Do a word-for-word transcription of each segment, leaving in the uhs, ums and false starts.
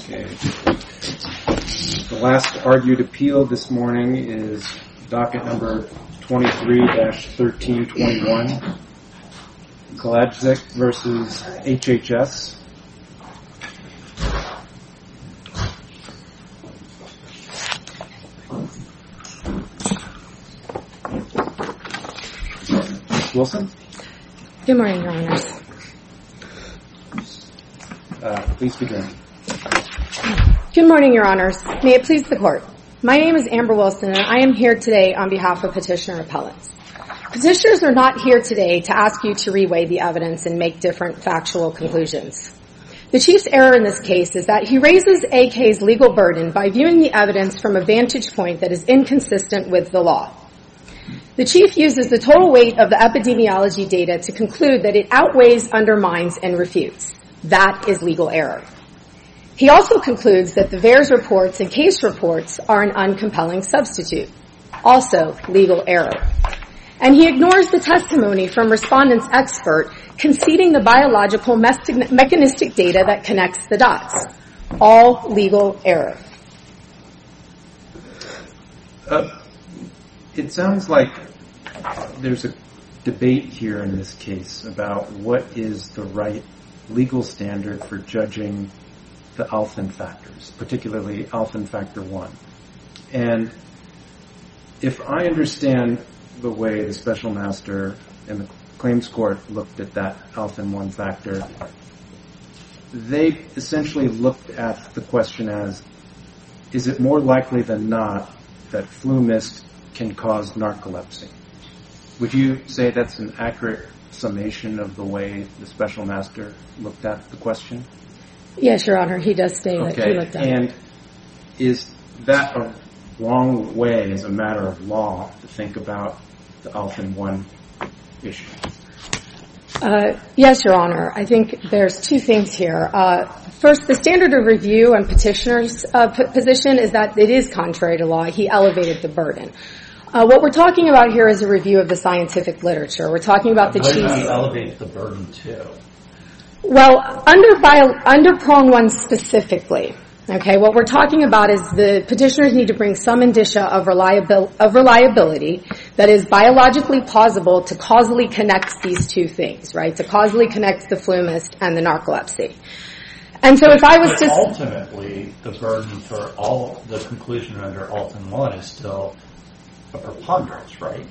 Okay. The last argued appeal this morning is docket number twenty-three dash thirteen twenty-one, Kalajdzic versus H H S. Wilson? Good morning, Your Honors. Uh, please begin. Good morning, Your Honors. May it please the Court. My name is Amber Wilson, and I am here today on behalf of petitioner appellants. Petitioners are not here today to ask you to reweigh the evidence and make different factual conclusions. The Chief's error in this case is that he raises A K's legal burden by viewing the evidence from a vantage point that is inconsistent with the law. The Chief uses the total weight of the epidemiology data to conclude that it outweighs, undermines, and refutes. That is legal error. He also concludes that the V A E R S reports and case reports are an uncompelling substitute. Also legal error. And he ignores the testimony from respondent's expert conceding the biological mechanistic data that connects the dots. All legal error. Uh, it sounds like there's a debate here in this case about what is the right legal standard for judging the Alfvén factors, particularly Alfvén factor one. And if I understand the way the special master and the claims court looked at that Alfvén one factor, they essentially looked at the question as, is it more likely than not that flu mist can cause narcolepsy? Would you say that's an accurate summation of the way the special master looked at the question? Yes, Your Honor, he does say okay. that he looked at and it. And is that a wrong way as a matter of law to think about the Alfvén one issue? Uh, yes, Your Honor. I think there's two things here. Uh, first, the standard of review on petitioner's uh, p- position is that it is contrary to law. He elevated the burden. Uh, what we're talking about here is a review of the scientific literature. We're talking about the Chief's. Chief's. What do you elevate the burden to? Well, under bio, under prong one specifically, okay, what we're talking about is the petitioners need to bring some indicia of, reliabil- of reliability that is biologically plausible to causally connect these two things, right? To causally connect the flu mist and the narcolepsy. And so but, if I was but to... ultimately, the burden for all, the conclusion under Alfvén one is still a preponderance, right?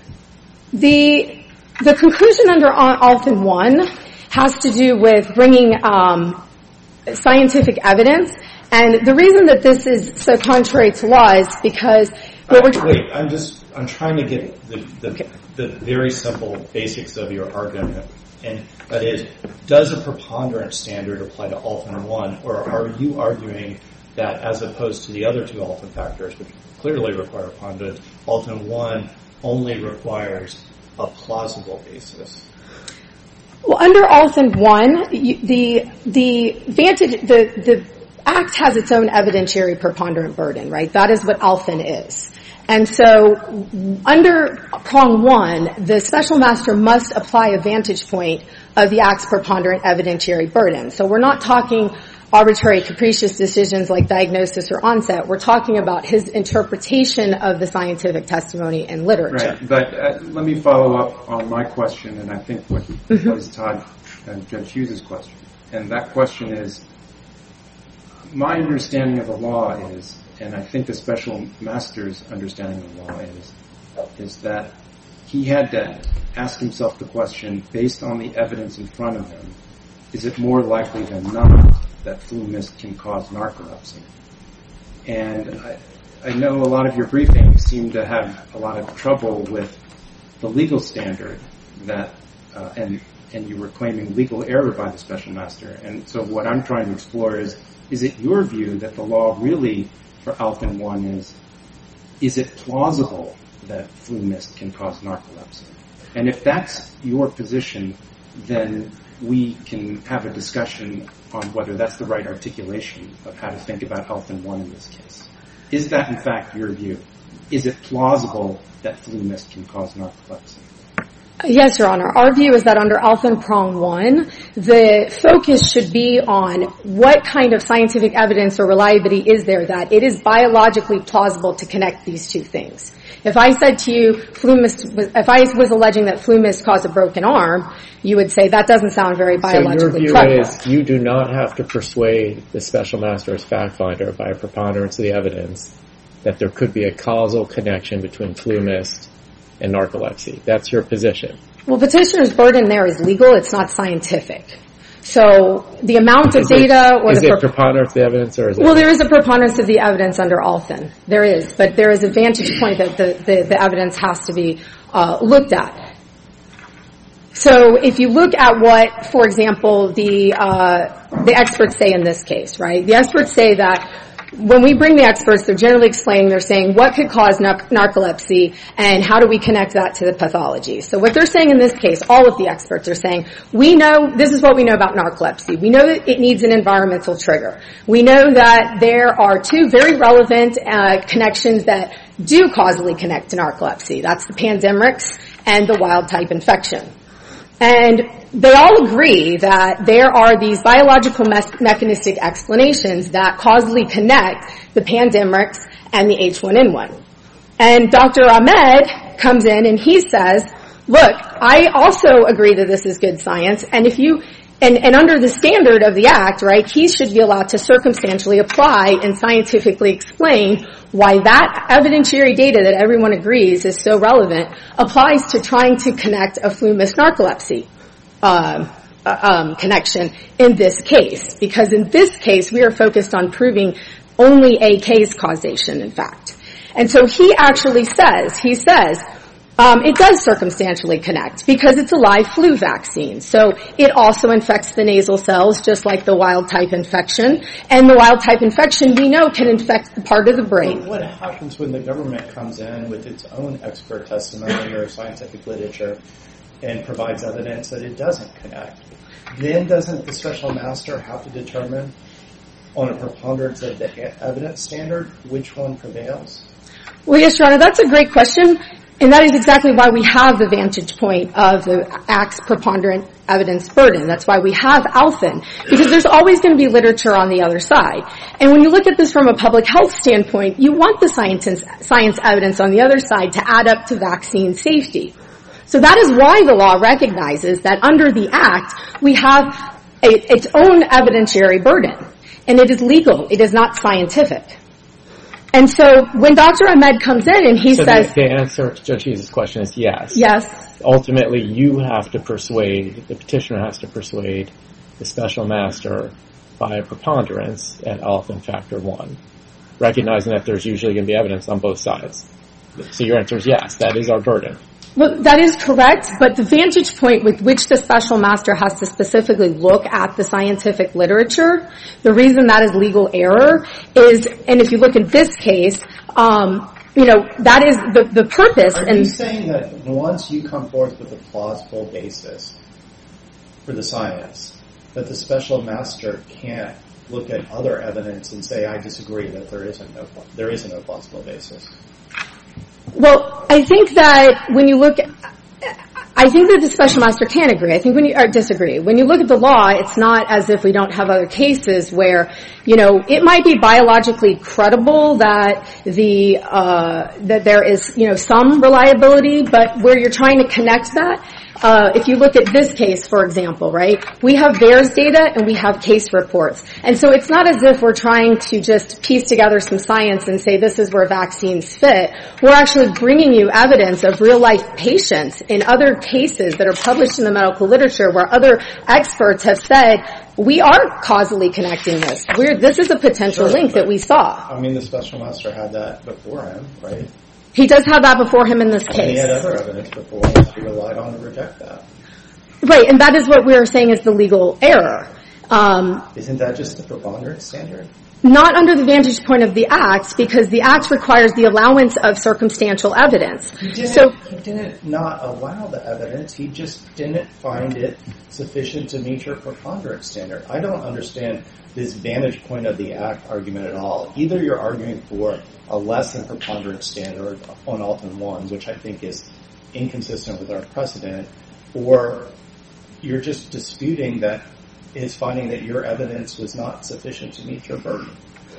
The, the conclusion under Alfvén one has to do with bringing um, scientific evidence. And the reason that this is so contrary to law is because... What we're Wait, I'm just, I'm trying to get the, the, okay. the very simple basics of your argument. And that is, does a preponderance standard apply to Alfvén one, or are you arguing that as opposed to the other two Alfvén factors, which clearly require preponderance, Alfvén one only requires a plausible basis? Well, under Alfvén one, you, the the vantage the the Act has its own evidentiary preponderant burden, right? That is what Alfvén is. And so under prong one, the special master must apply a vantage point of the Act's preponderant evidentiary burden. So we're not talking arbitrary, capricious decisions like diagnosis or onset. We're talking about his interpretation of the scientific testimony and literature. Right, but uh, let me follow up on my question, and I think what mm-hmm. was Todd and Judge Hughes' question. And that question is, my understanding of the law is, and I think the special master's understanding of the law is, is that he had to ask himself the question, based on the evidence in front of him, is it more likely than not that flu mist can cause narcolepsy? And I, I know a lot of your briefings seem to have a lot of trouble with the legal standard that, uh, and and you were claiming legal error by the special master. And so what I'm trying to explore is, is it your view that the law really for Alfvén one is, is it plausible that flu mist can cause narcolepsy? And if that's your position, then we can have a discussion on whether that's the right articulation of how to think about Alfvén one in this case. Is that, in fact, your view? Is it plausible that flu mist can cause narcolepsy? Yes, Your Honor. Our view is that under Alphen Prong one, the focus should be on what kind of scientific evidence or reliability is there that it is biologically plausible to connect these two things. If I said to you, flu mist, if I was alleging that flu mist caused a broken arm, you would say that doesn't sound very biologically credible. So your view credible. is you do not have to persuade the special master as fact finder by a preponderance of the evidence that there could be a causal connection between flu mist and narcolepsy. That's your position. Well, petitioner's burden there is legal. It's not scientific. So the amount of is data it, or is the... it preponderance of the evidence or is it... Well, there is a preponderance of the evidence under Alphen. There is. But there is a vantage point that the, the, the evidence has to be uh, looked at. So if you look at what, for example, the uh, the experts say in this case, right? The experts say that when we bring the experts, they're generally explaining, they're saying what could cause nar- narcolepsy and how do we connect that to the pathology. So what they're saying in this case, all of the experts are saying, we know, this is what we know about narcolepsy. We know that it needs an environmental trigger. We know that there are two very relevant uh, connections that do causally connect to narcolepsy. That's the pandemrix and the wild type infection. And they all agree that there are these biological mes- mechanistic explanations that causally connect the pandemrix and the H one N one. And Doctor Ahmed comes in and he says, look, I also agree that this is good science, and if you And, and under the standard of the Act, right, he should be allowed to circumstantially apply and scientifically explain why that evidentiary data that everyone agrees is so relevant applies to trying to connect a flu-mist narcolepsy uh, um, connection in this case. Because in this case, we are focused on proving only a case causation, in fact. And so he actually says, he says, Um, it does circumstantially connect because it's a live flu vaccine. So it also infects the nasal cells just like the wild type infection. And the wild type infection we know can infect the part of the brain. What happens when the government comes in with its own expert testimony or scientific literature and provides evidence that it doesn't connect? Then doesn't the special master have to determine on a preponderance of the evidence standard which one prevails? Well, yes, Your Honor, that's a great question. And that is exactly why we have the vantage point of the Act's preponderant evidence burden. That's why we have Alphen, because there's always going to be literature on the other side. And when you look at this from a public health standpoint, you want the science, science evidence on the other side to add up to vaccine safety. So that is why the law recognizes that under the Act, we have a, its own evidentiary burden. And it is legal. It is not scientific. And so when Doctor Ahmed comes in and he so says... The, the answer to Judge Hughes' question is yes. Yes. Ultimately, you have to persuade, the petitioner has to persuade the special master by a preponderance at Alphen factor one, recognizing that there's usually going to be evidence on both sides. So your answer is yes, that is our burden. Well, that is correct, but the vantage point with which the special master has to specifically look at the scientific literature, the reason that is legal error is, and if you look at this case, um, you know, that is the, the purpose. Are and you saying that once you come forth with a plausible basis for the science, that the special master can't look at other evidence and say, I disagree, that there isn't no, there isn't a plausible basis? Well, I think that when you look at, I think that the special master can agree. I think when you, or disagree. When you look at the law, it's not as if we don't have other cases where, you know, it might be biologically credible that the, uh, that there is, you know, some reliability, but where you're trying to connect that, Uh, if you look at this case, for example, right, we have VAERS data and we have case reports. And so it's not as if we're trying to just piece together some science and say this is where vaccines fit. We're actually bringing you evidence of real-life patients in other cases that are published in the medical literature where other experts have said, we are causally connecting this. We're, this is a potential sure, link that we saw. I mean, the special master had that before him, right? He does have that before him in this case. And he had other evidence before him that he relied on to reject that. Right, and that is what we're saying is the legal error. Um, Isn't that just the preponderance standard? Not under the vantage point of the Act, because the Act requires the allowance of circumstantial evidence. He didn't, so, he didn't not allow the evidence. He just didn't find it sufficient to meet your preponderance standard. I don't understand this vantage point of the Act argument at all. Either you're arguing for a less than preponderance standard on Alphen ones, which I think is inconsistent with our precedent, or you're just disputing that his finding that your evidence was not sufficient to meet your burden.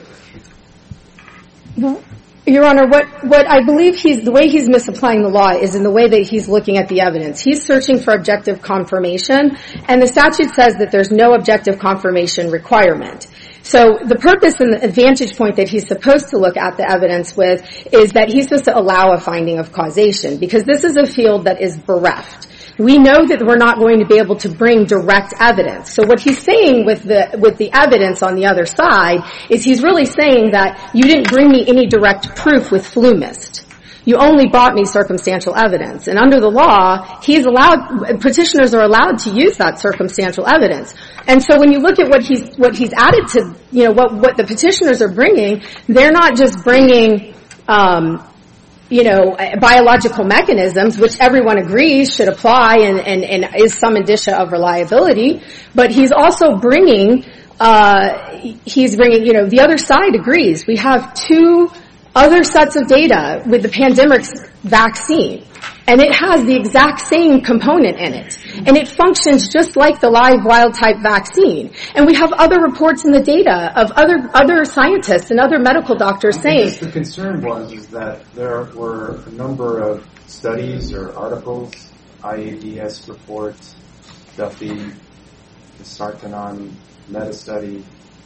Well, Your Honor, what, what I believe he's, the way he's misapplying the law is in the way that he's looking at the evidence. He's searching for objective confirmation, and the statute says that there's no objective confirmation requirement. So the purpose and the advantage point that he's supposed to look at the evidence with is that he's supposed to allow a finding of causation, because this is a field that is bereft. We know that we're not going to be able to bring direct evidence. So what he's saying with the with the evidence on the other side is he's really saying that you didn't bring me any direct proof with FluMist. You only brought me circumstantial evidence. And under the law, he's allowed, petitioners are allowed to use that circumstantial evidence. And so when you look at what he's, what he's added to, you know, what, what the petitioners are bringing, they're not just bringing, um, you know, biological mechanisms, which everyone agrees should apply and, and, and is some indicia of reliability, but he's also bringing, uh, he's bringing, you know, the other side agrees. We have two other sets of data with the pandemic vaccine, and it has the exact same component in it, and it functions just like the live wild-type vaccine. And we have other reports in the data of other other scientists and other medical doctors saying... The concern was is that there were a number of studies or articles, I A D S reports, Duffy, the Sartanon meta-study,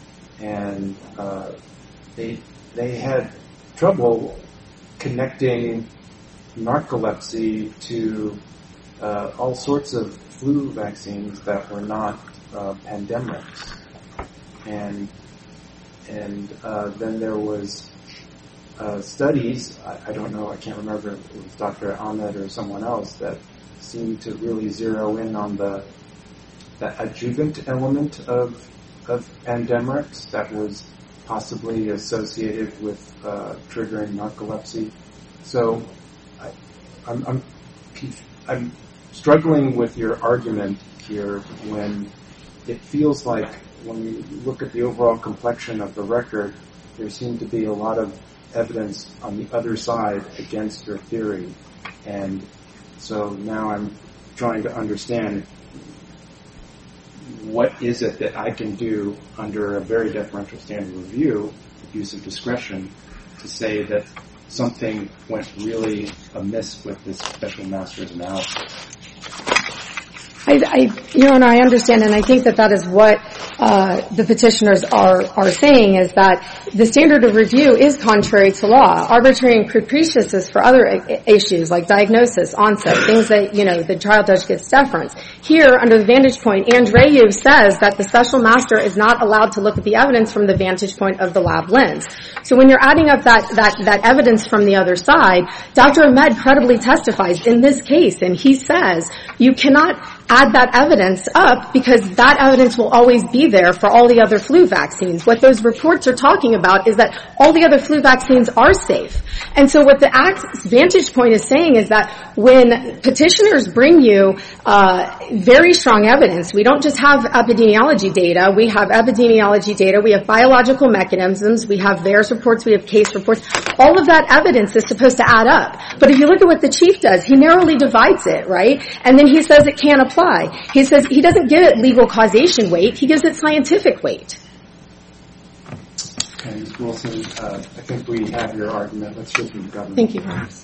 and uh, they they had trouble connecting narcolepsy to uh, all sorts of flu vaccines that were not uh, pandemics, and and uh, then there was uh, studies. I, I don't know. I can't remember if it was Doctor Ahmed or someone else that seemed to really zero in on the the adjuvant element of of pandemics that was possibly associated with uh, triggering narcolepsy. So I, I'm, I'm I'm struggling with your argument here when it feels like when you look at the overall complexion of the record, there seemed to be a lot of evidence on the other side against your theory. And so now I'm trying to understand what is it that I can do under a very deferential standard review, use of discretion, to say that something went really amiss with this special master's analysis. I, I, Your Honor, I understand, and I think that that is what uh, the petitioners are are saying, is that the standard of review is contrary to law. Arbitrary and capricious is for other I- issues like diagnosis, onset, things that, you know, the trial judge gets deference. Here, under the vantage point, Andreu says that the special master is not allowed to look at the evidence from the vantage point of the lab lens. So when you're adding up that that that evidence from the other side, Doctor Ahmed credibly testifies in this case, and he says you cannot add that evidence up because that evidence will always be there for all the other flu vaccines. What those reports are talking about is that all the other flu vaccines are safe. And so what the Act's vantage point is saying is that when petitioners bring you uh very strong evidence, we don't just have epidemiology data, we have epidemiology data, we have biological mechanisms, we have V A E R S reports, we have case reports. All of that evidence is supposed to add up. But if you look at what the chief does, he narrowly divides it, right? And then he says it can't apply. He says he doesn't give it legal causation weight, he gives it scientific weight. Okay, Miz Wilson, uh, I think we have your argument. Let's hear from the government. Thank you, Your Honor.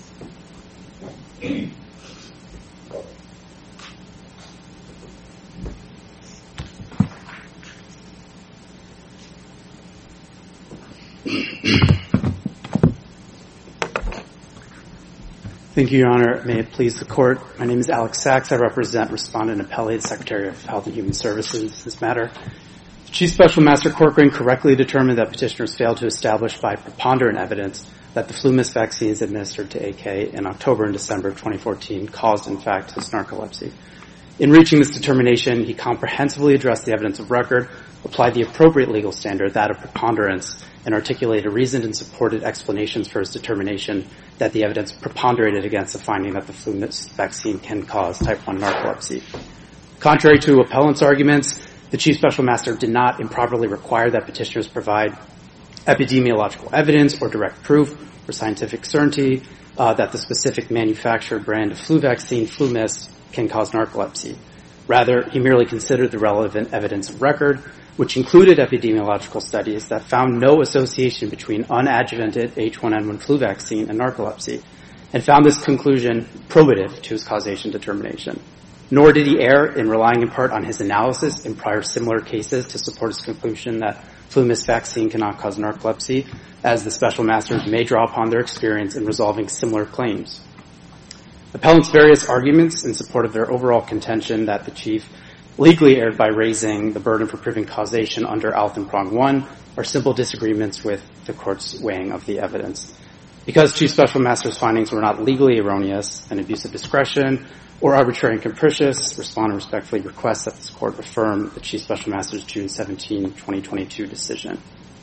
Thank you, Your Honor. May it please the Court. My name is Alex Sachs. I represent Respondent Appellee, the Secretary of Health and Human Services in this matter. Chief Special Master Corcoran correctly determined that petitioners failed to establish by preponderant evidence that the FluMist vaccines administered to A K in October and December of twenty fourteen caused, in fact, his narcolepsy. In reaching this determination, he comprehensively addressed the evidence of record, applied the appropriate legal standard, that of preponderance, and articulated reasoned and supported explanations for his determination that the evidence preponderated against the finding that the FluMist vaccine can cause type one narcolepsy. Contrary to appellant's arguments, the Chief Special Master did not improperly require that petitioners provide epidemiological evidence or direct proof or scientific certainty uh, that the specific manufacturer brand of flu vaccine, FluMist, can cause narcolepsy. Rather, he merely considered the relevant evidence of record, which included epidemiological studies that found no association between unadjuvanted H one N one flu vaccine and narcolepsy, and found this conclusion probative to his causation determination. Nor did he err in relying in part on his analysis in prior similar cases to support his conclusion that FluMist vaccine cannot cause narcolepsy, as the special masters may draw upon their experience in resolving similar claims. Appellant's various arguments in support of their overall contention that the Chief legally erred by raising the burden for proving causation under Alton Prong one are simple disagreements with the Court's weighing of the evidence. Because Chief Special Master's findings were not legally erroneous, an abuse of discretion, or arbitrary and capricious, Respondent respectfully requests that this Court affirm the Chief Special Master's June seventeenth, twenty twenty-two decision.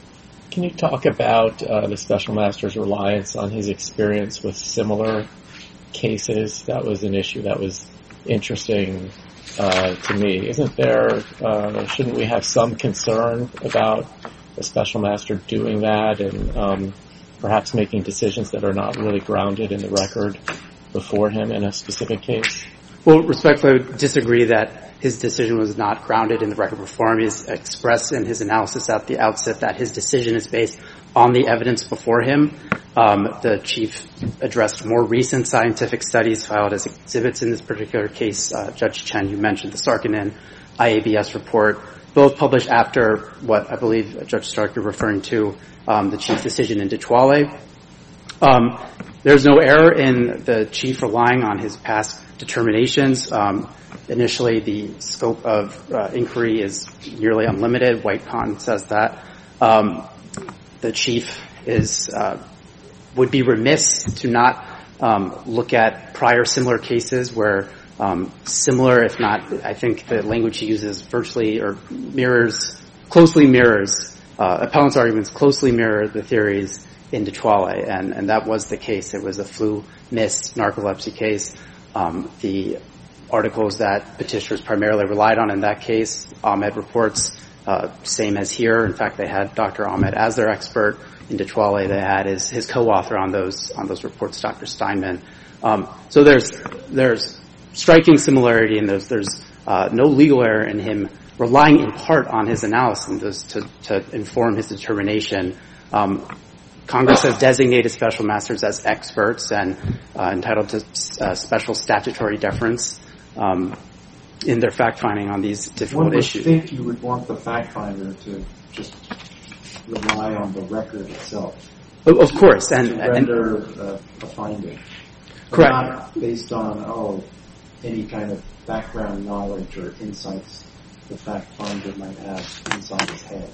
Can you talk about uh, the Special Master's reliance on his experience with similar cases? That was an issue that was interesting uh, to me. Isn't there, uh, shouldn't we have some concern about the Special Master doing that and um, perhaps making decisions that are not really grounded in the record before him in a specific case? Well, respectfully, I would disagree that his decision was not grounded in the record before him. He has expressed in his analysis at the outset that his decision is based on the evidence before him. Um, the Chief addressed more recent scientific studies filed as exhibits in this particular case. Uh, Judge Chen, you mentioned the Sarkinen I A B S report, both published after what I believe Judge Stark you're referring to, um, the Chief's decision in Detroit. Um, there's no error in the Chief relying on his past determinations. Um, initially, the scope of uh, inquiry is nearly unlimited. White-Con says that. Um, the Chief is uh, would be remiss to not um, look at prior similar cases where um, similar, if not, I think the language he uses virtually or mirrors, closely mirrors, uh, appellant's arguments closely mirror the theories in Detroit, and, and that was the case. It was a FluMist narcolepsy case. Um, the articles that petitioners primarily relied on in that case, Ahmed reports, uh, same as here. In fact, they had Doctor Ahmed as their expert. In Detroit, they had his, his co-author on those on those reports, Doctor Steinman. Um, so there's there's striking similarity, and there's there's uh, no legal error in him relying in part on his analysis to to inform his determination. Um, Congress has designated special masters as experts and uh, entitled to uh, special statutory deference um, in their fact-finding on these difficult One would issues. think you would want the fact-finder to just rely on the record itself. Of course. And, to render and, uh, a finding. Correct. Not based on, oh, any kind of background knowledge or insights the fact-finder might have inside his head.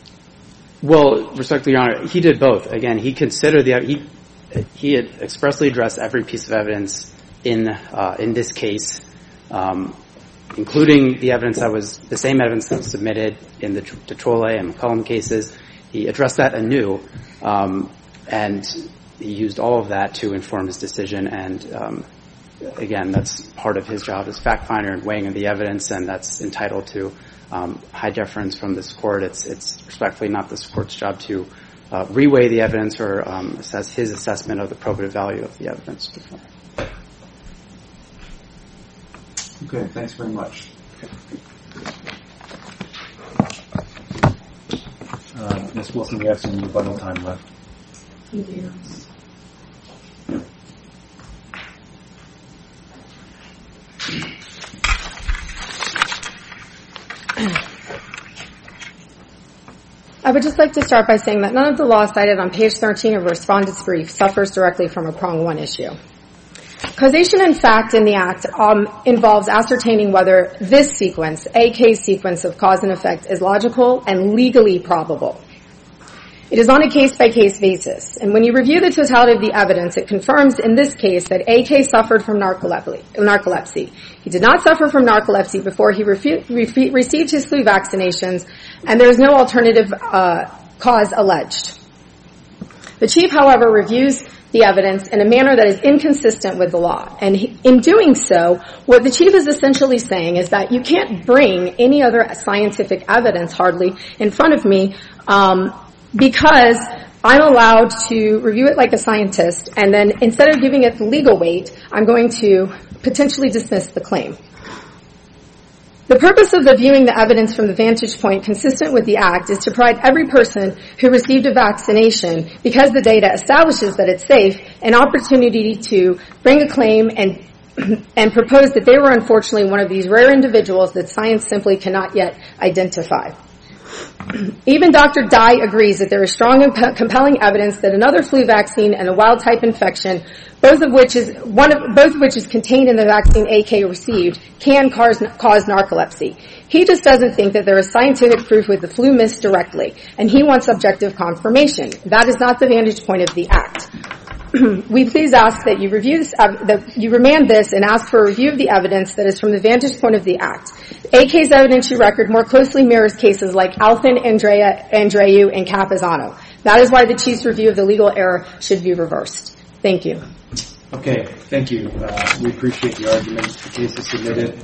Well, respectfully, Your Honor, he did both. Again, he considered the he he had expressly addressed every piece of evidence in uh, in this case, um, including the evidence that was the same evidence that was submitted in the Detroit and McCollum cases. He addressed that anew, um, and he used all of that to inform his decision. And um, again, that's part of his job as fact finder and weighing of the evidence, and that's entitled to Um, high deference from this court. It's, it's respectfully not this court's job to uh, reweigh the evidence or um, assess his assessment of the probative value of the evidence. Okay, thanks very much. Uh, Miz Wilson, we have some rebuttal time left. Thank you. I would just like to start by saying that none of the law cited on page thirteen of Respondent's brief suffers directly from a prong one issue. Causation, in fact, in the Act um, involves ascertaining whether this sequence, A K sequence of cause and effect, is logical and legally probable. It is on a case-by-case basis, and when you review the totality of the evidence, it confirms in this case that A K suffered from narcolepsy. narcolepsy. He did not suffer from narcolepsy before he refu- refu- received his flu vaccinations, and there is no alternative uh, cause alleged. The Chief, however, reviews the evidence in a manner that is inconsistent with the law, and he, in doing so, what the Chief is essentially saying is that you can't bring any other scientific evidence, hardly, in front of me, um, because I'm allowed to review it like a scientist, and then instead of giving it the legal weight, I'm going to potentially dismiss the claim. The purpose of the viewing the evidence from the vantage point consistent with the Act is to provide every person who received a vaccination, because the data establishes that it's safe, an opportunity to bring a claim and and propose that they were unfortunately one of these rare individuals that science simply cannot yet identify. Even Doctor Dye agrees that there is strong and p- compelling evidence that another flu vaccine and a wild-type infection, both of which is one of both of which is contained in the vaccine A K received, can cause, cause narcolepsy. He just doesn't think that there is scientific proof with the flu mist directly, and he wants objective confirmation. That is not the vantage point of the Act. We please ask that you review this, uh, that you remand this and ask for a review of the evidence that is from the vantage point of the Act. A K's evidentiary record more closely mirrors cases like Alfin, Andrea, Andreu, and Capizano. That is why the Chief's review of the legal error should be reversed. Thank you. Okay, thank you. Uh, we appreciate the argument. The case is submitted.